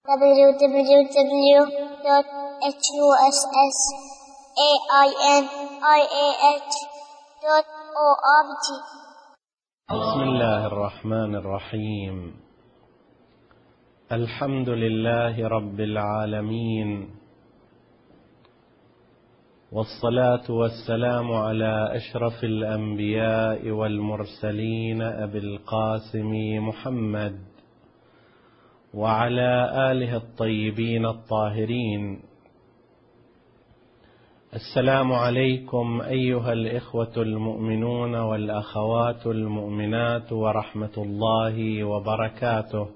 www.husainiah.org. بسم الله الرحمن الرحيم. الحمد لله رب العالمين، والصلاة والسلام على أشرف الأنبياء والمرسلين أبي القاسم محمد وعلى آله الطيبين الطاهرين. السلام عليكم أيها الإخوة المؤمنون والأخوات المؤمنات ورحمة الله وبركاته.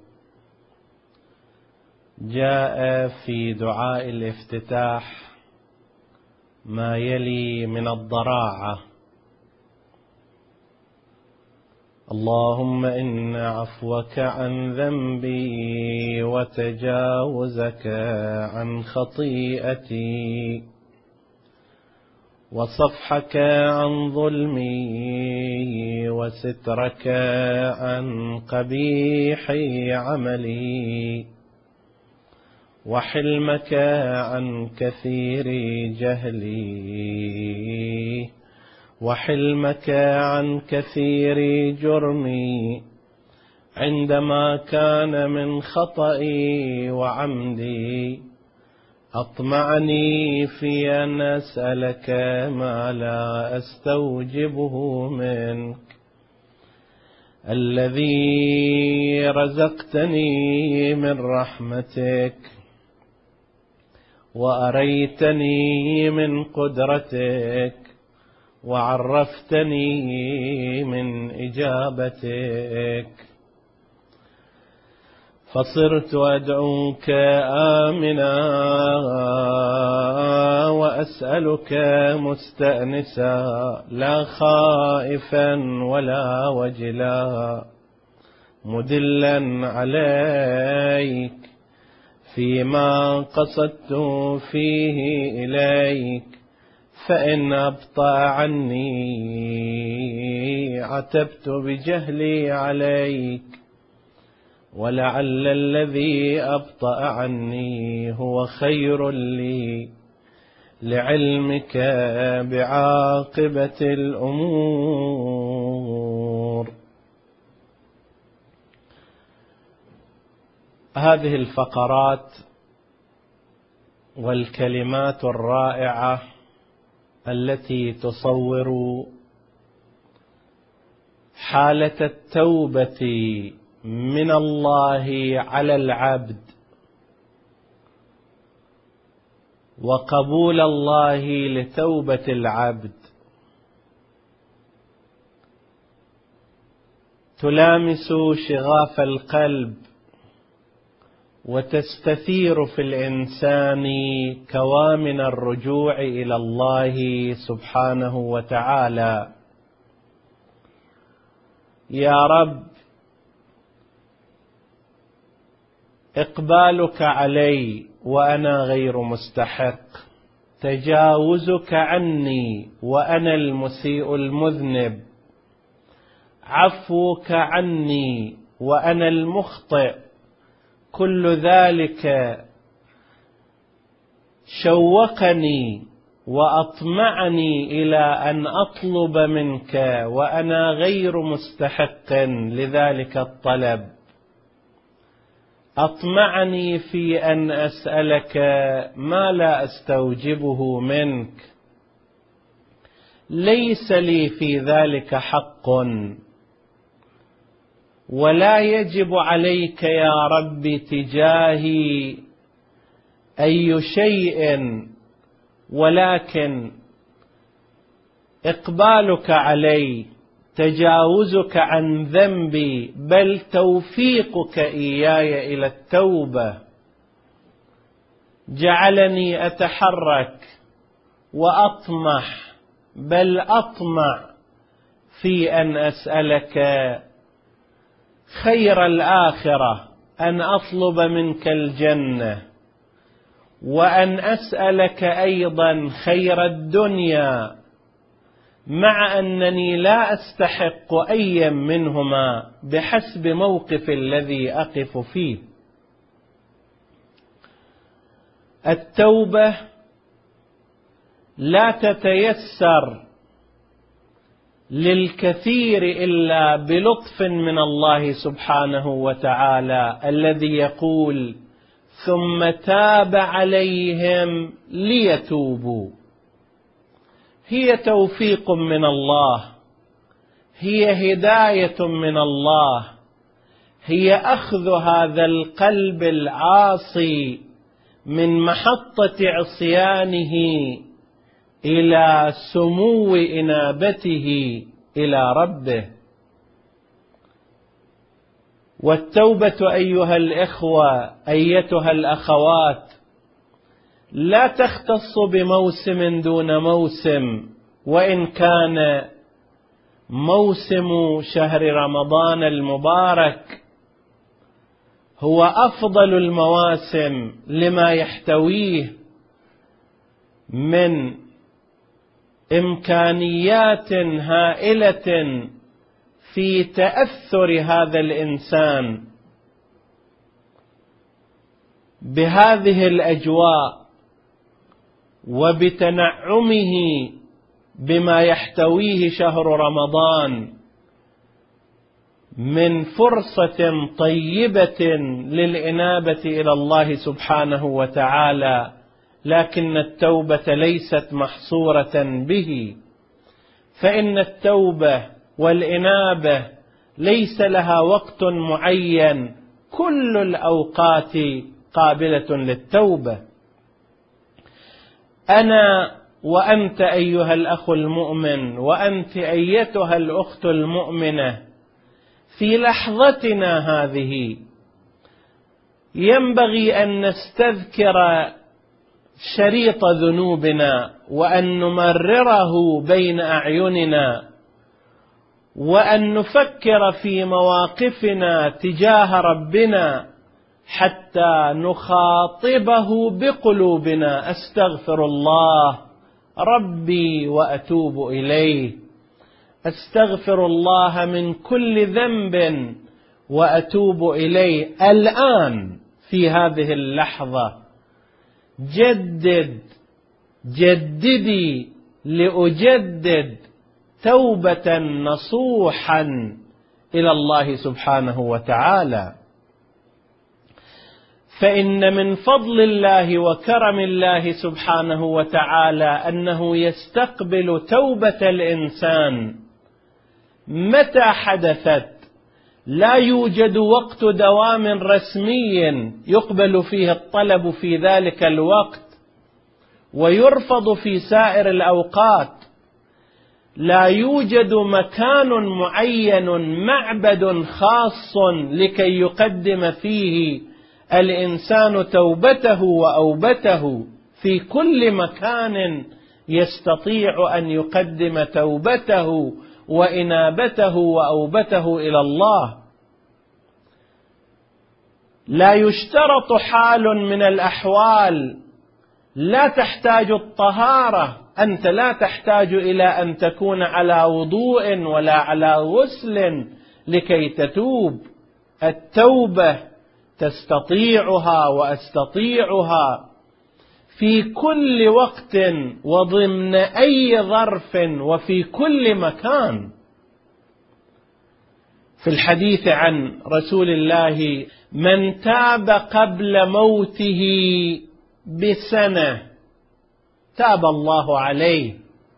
جاء في دعاء الافتتاح ما يلي من الضراعة: اللهم إن عفوك عن ذنبي وتجاوزك عن خطيئتي وصفحك عن ظلمي وسترك عن قبيح عملي وحلمك عن كثير جهلي وحلمك عن كثير جرمي عندما كان من خطئي وعمدي أطمعني في أن أسألك ما لا أستوجبه منك، الذي رزقتني من رحمتك وأريتني من قدرتك وعرفتني من إجابتك، فصرت أدعوك آمنا وأسألك مستأنسا، لا خائفا ولا وجلا، مدلا عليك فيما قصدت فيه إليك، فإن أبطأ عني عتبت بجهلي عليك، ولعل الذي أبطأ عني هو خير لي لعلمك بعاقبة الأمور. هذه الفقرات والكلمات الرائعة التي تصور حالة التوبة من الله على العبد وقبول الله لتوبة العبد، تلامس شغاف القلب وتستثير في الإنسان كوامن الرجوع إلى الله سبحانه وتعالى. يا رب، إقبالك علي وأنا غير مستحق، تجاوزك عني وأنا المسيء المذنب، عفوك عني وأنا المخطئ، كل ذلك شوقني وأطمعني إلى أن أطلب منك وأنا غير مستحق لذلك الطلب، أطمعني في أن أسألك ما لا أستوجبه منك، ليس لي في ذلك حق، ولا يجب عليك يا رب تجاهي أي شيء، ولكن إقبالك علي، تجاوزك عن ذنبي، بل توفيقك إياي إلى التوبة، جعلني أتحرك وأطمح، بل أطمع في أن أسألك خير الآخرة، أن أطلب منك الجنة، وأن أسألك أيضا خير الدنيا، مع أنني لا أستحق أي منهما بحسب موقف الذي أقف فيه. التوبة لا تتيسر للكثير إلا بلطف من الله سبحانه وتعالى الذي يقول: ثم تاب عليهم ليتوبوا. هي توفيق من الله، هي هداية من الله، هي أخذ هذا القلب العاصي من محطة عصيانه إلى سمو إنابته إلى ربه. والتوبة أيها الإخوة أيتها الأخوات لا تختص بموسم دون موسم، وإن كان موسم شهر رمضان المبارك هو أفضل المواسم لما يحتويه من إمكانيات هائلة في تأثر هذا الإنسان بهذه الأجواء وبتنعمه بما يحتويه شهر رمضان من فرصة طيبة للإنابة إلى الله سبحانه وتعالى. لكن التوبة ليست محصورة به، فإن التوبة والإنابة ليس لها وقت معين، كل الأوقات قابلة للتوبة. أنا وأنت أيها الأخ المؤمن، وأنت أيتها الأخت المؤمنة، في لحظتنا هذه ينبغي أن نستذكر شريط ذنوبنا وأن نمرره بين أعيننا، وأن نفكر في مواقفنا تجاه ربنا حتى نخاطبه بقلوبنا: أستغفر الله ربي وأتوب إليه، أستغفر الله من كل ذنب وأتوب إليه. الآن في هذه اللحظة جددي لأجدد توبة نصوحا إلى الله سبحانه وتعالى. فإن من فضل الله وكرم الله سبحانه وتعالى أنه يستقبل توبة الإنسان متى حدثت. لا يوجد وقت دوام رسمي يقبل فيه الطلب في ذلك الوقت ويرفض في سائر الأوقات. لا يوجد مكان معين، معبد خاص لكي يقدم فيه الإنسان توبته وأوبته. في كل مكان يستطيع أن يقدم توبته وإنابته وأوبته إلى الله. لا يشترط حال من الأحوال لا تحتاج الطهارة. أنت لا تحتاج إلى أن تكون على وضوء ولا على غسل لكي تتوب. التوبة تستطيعها وأستطيعها في كل وقت وضمن أي ظرف وفي كل مكان. في الحديث عن رسول الله: من تاب قبل موته بسنة تاب الله عليه.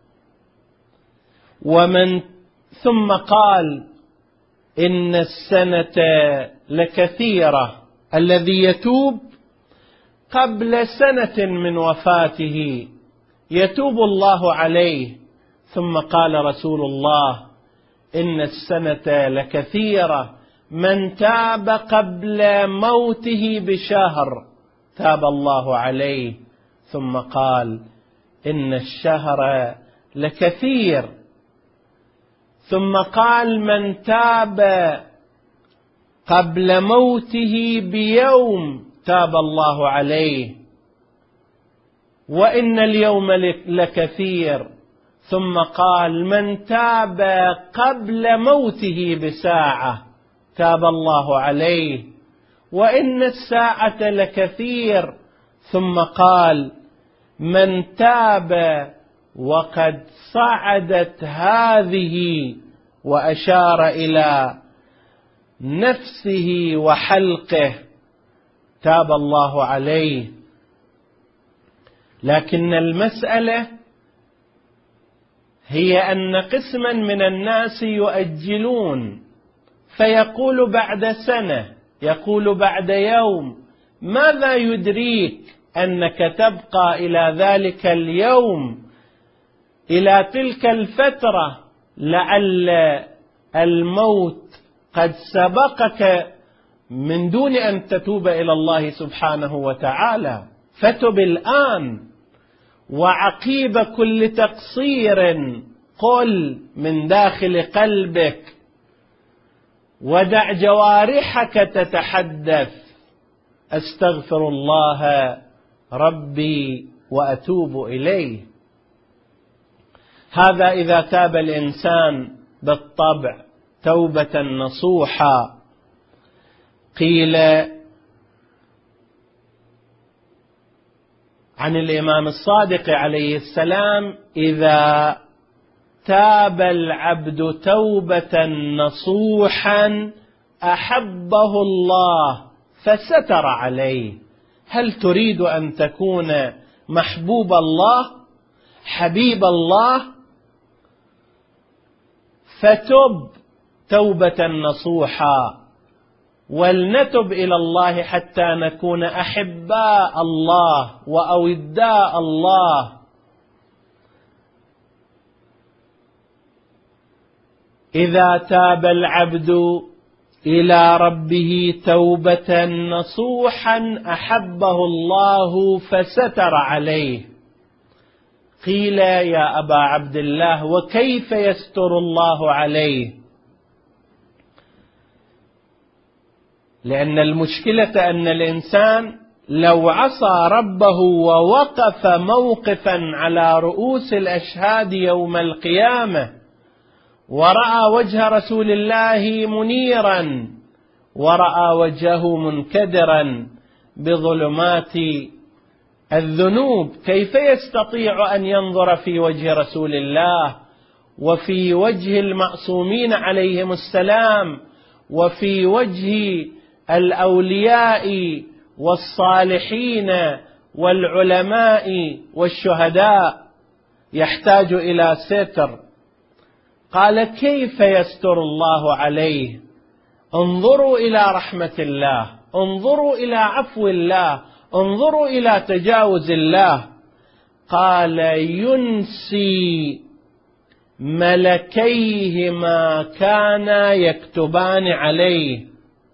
ثم قال: إن السنة لكثيرة. الذي يتوب قبل سنة من وفاته يتوب الله عليه. ثم قال رسول الله: إن السنة لكثيرة. من تاب قبل موته بشهر تاب الله عليه. ثم قال: إن الشهر لكثير. ثم قال: من تاب قبل موته بيوم تاب الله عليه. وإن اليوم لكثير. ثم قال: من تاب قبل موته بساعة تاب الله عليه. وإن الساعة لكثير. ثم قال: من تاب وقد صعدت هذه، وأشار إلى نفسه وحلقه، تاب الله عليه. لكن المسألة هي أن قسما من الناس يؤجلون، فيقول بعد سنة، يقول بعد يوم. ماذا يدريك أنك تبقى إلى ذلك اليوم، إلى تلك الفترة؟ لعل الموت قد سبقك من دون أن تتوب إلى الله سبحانه وتعالى. فتب الآن، وعقيب كل تقصير قل من داخل قلبك، ودع جوارحك تتحدث: أستغفر الله ربي وأتوب إليه. هذا إذا تاب الإنسان بالطبع توبة نصوحا. قيل عن الإمام الصادق عليه السلام: إذا تاب العبد توبة نصوحا أحبه الله فستر عليه. هل تريد أن تكون محبوب الله، حبيب الله؟ فتب توبة نصوحا، ولنتب إلى الله حتى نكون أحباء الله وأوداء الله. إذا تاب العبد إلى ربه توبة نصوحا أحبه الله فستر عليه. قيل: يا أبا عبد الله، وكيف يستر الله عليه؟ لأن المشكلة أن الإنسان لو عصى ربه ووقف موقفا على رؤوس الأشهاد يوم القيامة، ورأى وجه رسول الله منيرا، ورأى وجهه منكدرا بظلمات الذنوب، كيف يستطيع أن ينظر في وجه رسول الله وفي وجه المعصومين عليهم السلام وفي وجه الأولياء والصالحين والعلماء والشهداء؟ يحتاج إلى ستر. قال: كيف يستر الله عليه؟ انظروا إلى رحمة الله، انظروا إلى عفو الله، انظروا إلى تجاوز الله. قال: ينسي ملكيه ما كانا يكتبان عليه.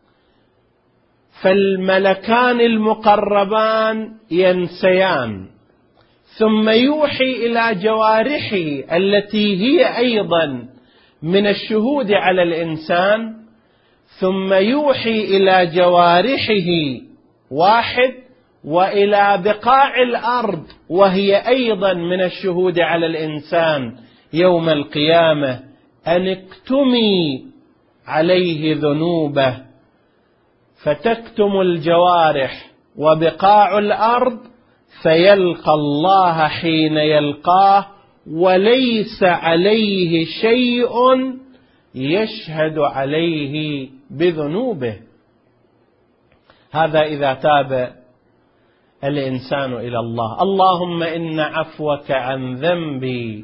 فالملكان المقربان ينسيان، ثم يوحي إلى جوارحه التي هي أيضا من الشهود على الإنسان، ثم يوحي إلى جوارحه واحد، وإلى بقاع الأرض وهي أيضا من الشهود على الإنسان يوم القيامة، أن اكتمي عليه ذنوبه. فتكتم الجوارح وبقاع الأرض، فيلقى الله حين يلقاه وليس عليه شيء يشهد عليه بذنوبه. هذا إذا تاب الإنسان إلى الله. اللهم إن عفوك عن ذنبي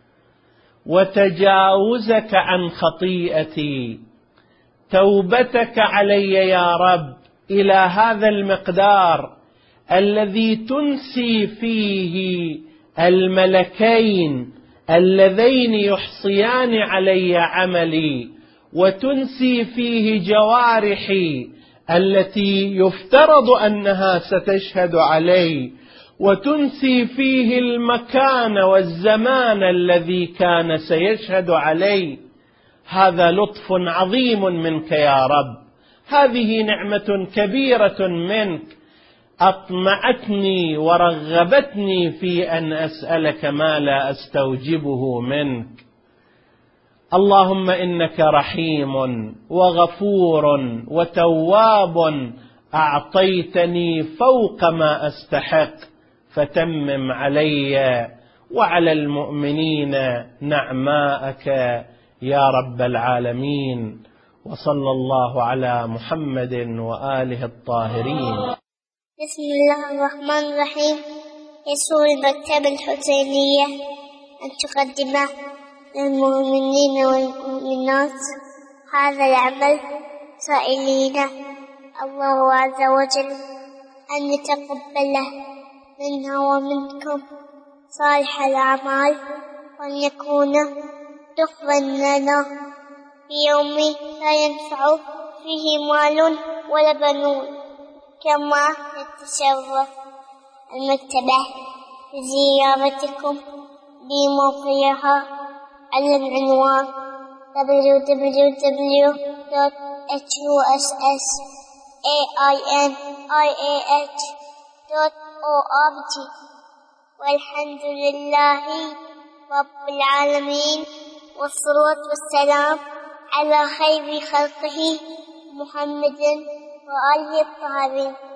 وتجاوزك عن خطيئتي، توبتك علي يا رب إلى هذا المقدار الذي تنسي فيه الملكين اللذين يحصيان علي عملي، وتنسي فيه جوارحي التي يفترض أنها ستشهد علي، وتنسي فيه المكان والزمان الذي كان سيشهد علي. هذا لطف عظيم منك يا رب، هذه نعمة كبيرة منك أطمعتني ورغبتني في أن أسألك ما لا أستوجبه منك. اللهم إنك رحيم وغفور وتواب أعطيتني فوق ما أستحق فتمم علي وعلى المؤمنين نعماءك يا رب العالمين. وصلى الله على محمد وآله الطاهرين. بسم الله الرحمن الرحيم. يسر المكتبة الحسينية أن تقدم للمؤمنين والمؤمنات هذا العمل سائلين الله عز وجل أن يتقبله منا ومنكم صالح الأعمال، وأن يكون دخلا لنا في يوم لا ينفع فيه مال ولا بنون. كما نتشرف المكتبة بزيارتكم بموقعها على العنوان www.hussainih.org. والحمد لله رب العالمين، والصلاة والسلام على خير خلقه محمد وآله الطاهرين.